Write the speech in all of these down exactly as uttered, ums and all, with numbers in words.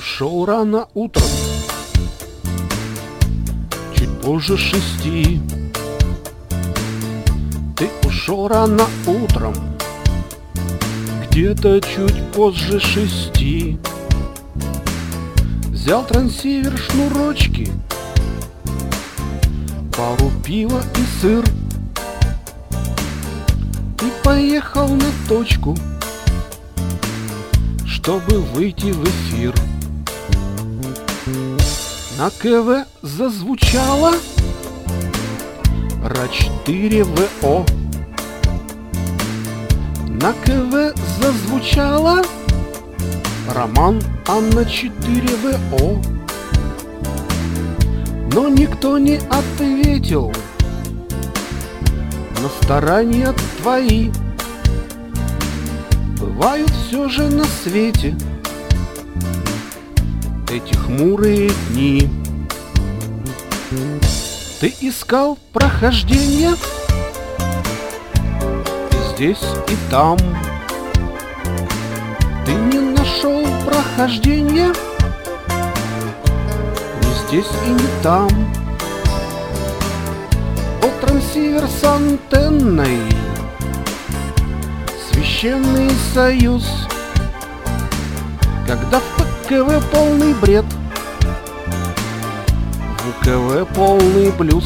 ушел рано утром, чуть позже шести. Ты ушел рано утром, где-то чуть позже шести. Взял трансивер, шнурочки, пару пива и сыр, и поехал на точку, чтобы выйти в эфир. На КВ зазвучало Ра четыре вэ о. На КВ зазвучало Роман Анна четыре вэ о. Но никто не ответил на старания твои. Бывают все же на свете эти хмурые дни. Ты искал прохождение и здесь, и там. Ты не нашел прохождения ни здесь, и не там. О, трансивер с антенной, священный союз, когда в ПКВ полный бред, в УКВ полный блюз,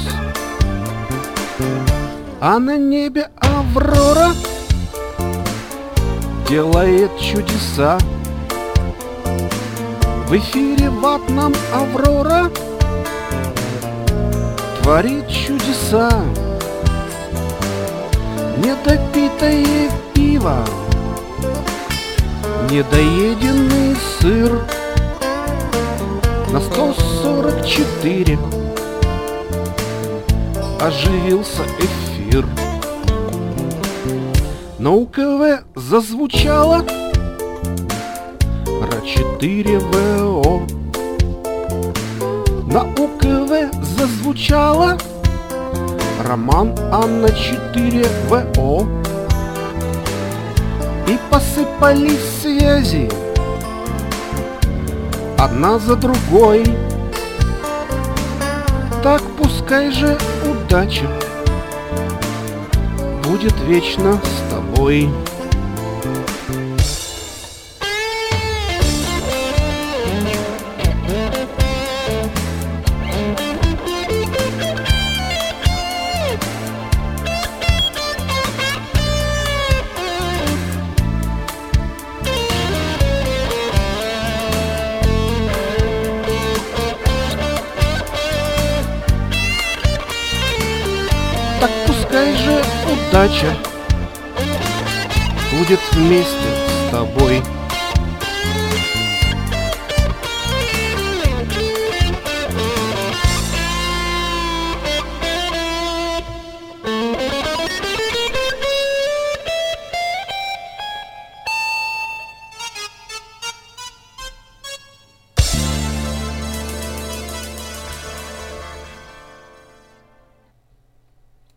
а на небе Аврора делает чудеса. В эфире ватном Аврора творит чудеса. Недопитое пиво, недоеденный сыр, на сто сорок четыре оживился эфир. На УКВ зазвучало Ра четыре вэ о. На УКВ зазвучало Роман Анна четыре вэ о. И посыпались связи одна за другой. Так пускай же удача будет вечно с тобой. Так пускай же удача будет вместе с тобой.